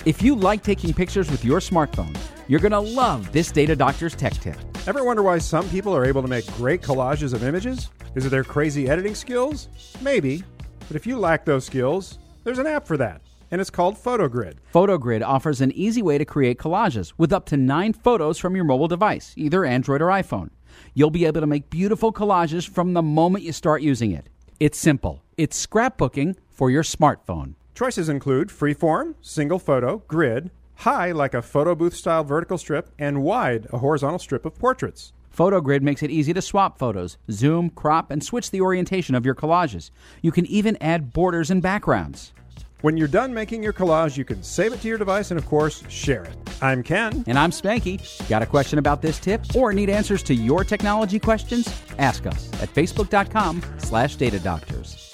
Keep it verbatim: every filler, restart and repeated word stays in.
If you like taking pictures with your smartphone, you're going to love this Data Doctor's tech tip. Ever wonder why some people are able to make great collages of images? Is it their crazy editing skills? Maybe. But if you lack those skills, there's an app for that, and it's called PhotoGrid. PhotoGrid offers an easy way to create collages with up to nine photos from your mobile device, either Android or iPhone. You'll be able to make beautiful collages from the moment you start using it. It's simple. It's scrapbooking for your smartphone. Choices include freeform, single photo, grid, high like a photo booth style vertical strip, and wide, a horizontal strip of portraits. PhotoGrid makes it easy to swap photos, zoom, crop, and switch the orientation of your collages. You can even add borders and backgrounds. When you're done making your collage, you can save it to your device and, of course, share it. I'm Ken. And I'm Spanky. Got a question about this tip or need answers to your technology questions? Ask us at facebook.com slash Data Doctors.